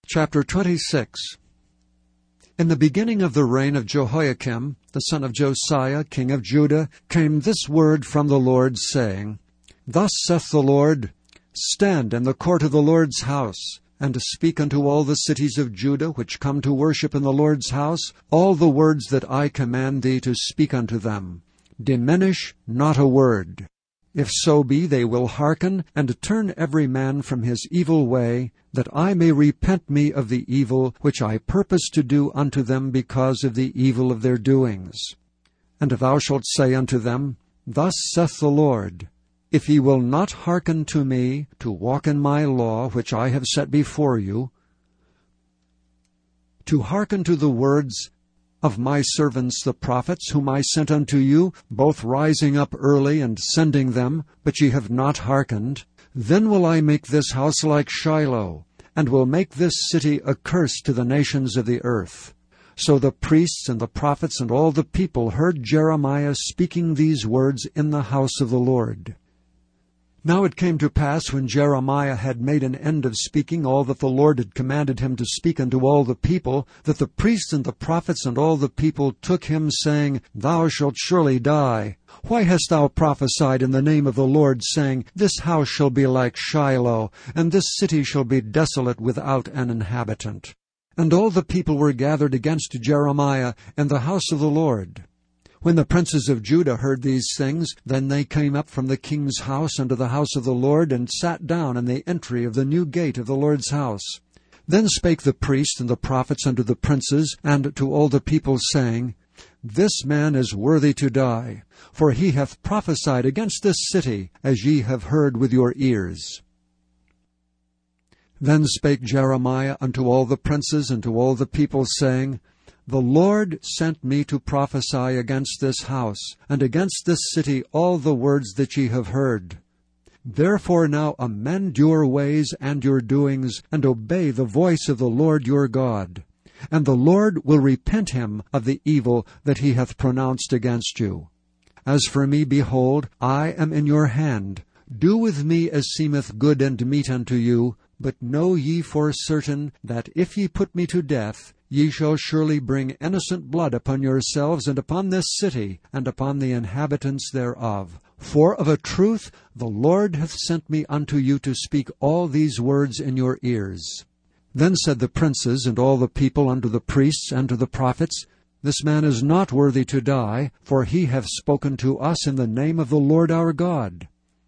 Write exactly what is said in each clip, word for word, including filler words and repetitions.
Chapter twenty-six. In the beginning of the reign of Jehoiakim, the son of Josiah, king of Judah, came this word from the Lord, saying, Thus saith the Lord, Stand in the court of the Lord's house, and speak unto all the cities of Judah which come to worship in the Lord's house all the words that I command thee to speak unto them. Diminish not a word. If so be they will hearken, and turn every man from his evil way, that I may repent me of the evil which I purpose to do unto them because of the evil of their doings. And thou shalt say unto them, Thus saith the Lord, If ye will not hearken to me, to walk in my law which I have set before you, to hearken to the words of my servants the prophets, whom I sent unto you, both rising up early and sending them, but ye have not hearkened, then will I make this house like Shiloh, and will make this city a curse to the nations of the earth. So the priests and the prophets and all the people heard Jeremiah speaking these words in the house of the Lord. Now it came to pass, when Jeremiah had made an end of speaking all that the Lord had commanded him to speak unto all the people, that the priests and the prophets and all the people took him, saying, Thou shalt surely die. Why hast thou prophesied in the name of the Lord, saying, This house shall be like Shiloh, and this city shall be desolate without an inhabitant? And all the people were gathered against Jeremiah in the house of the Lord. When the princes of Judah heard these things, then they came up from the king's house unto the house of the Lord, and sat down in the entry of the new gate of the Lord's house. Then spake the priests and the prophets unto the princes and to all the people, saying, This man is worthy to die, for he hath prophesied against this city, as ye have heard with your ears. Then spake Jeremiah unto all the princes and to all the people, saying, The Lord sent me to prophesy against this house, and against this city all the words that ye have heard. Therefore now amend your ways and your doings, and obey the voice of the Lord your God. And the Lord will repent him of the evil that he hath pronounced against you. As for me, behold, I am in your hand. Do with me as seemeth good and meet unto you, but know ye for certain that if ye put me to death, ye shall surely bring innocent blood upon yourselves and upon this city, and upon the inhabitants thereof. For of a truth the Lord hath sent me unto you to speak all these words in your ears. Then said the princes and all the people unto the priests and to the prophets, This man is not worthy to die, for he hath spoken to us in the name of the Lord our God.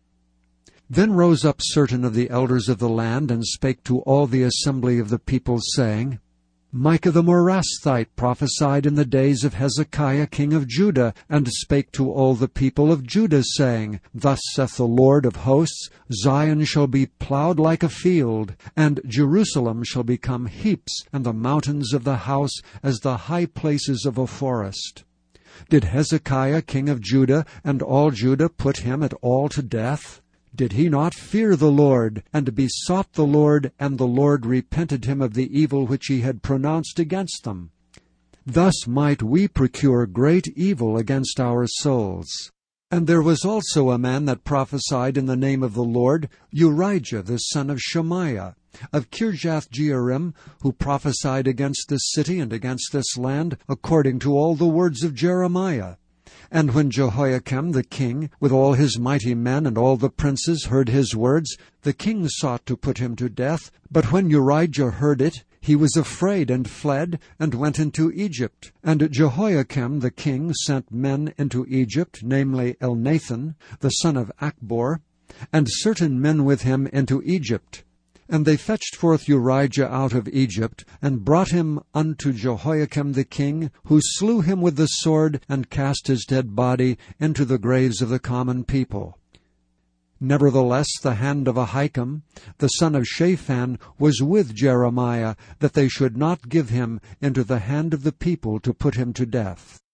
Then rose up certain of the elders of the land, and spake to all the assembly of the people, saying, Micah the Morasthite prophesied in the days of Hezekiah king of Judah, and spake to all the people of Judah, saying, Thus saith the Lord of hosts, Zion shall be plowed like a field, and Jerusalem shall become heaps, and the mountains of the house as the high places of a forest. Did Hezekiah king of Judah and all Judah put him at all to death? Did he not fear the Lord, and besought the Lord, and the Lord repented him of the evil which he had pronounced against them? Thus might we procure great evil against our souls. And there was also a man that prophesied in the name of the Lord, Urijah the son of Shemaiah, of Kirjath-jearim, who prophesied against this city and against this land, according to all the words of Jeremiah. And when Jehoiakim the king, with all his mighty men and all the princes, heard his words, the king sought to put him to death. But when Urijah heard it, he was afraid, and fled, and went into Egypt. And Jehoiakim the king sent men into Egypt, namely Elnathan, the son of Achbor, and certain men with him into Egypt. And they fetched forth Urijah out of Egypt, and brought him unto Jehoiakim the king, who slew him with the sword, and cast his dead body into the graves of the common people. Nevertheless the hand of Ahikam, the son of Shaphan, was with Jeremiah, that they should not give him into the hand of the people to put him to death.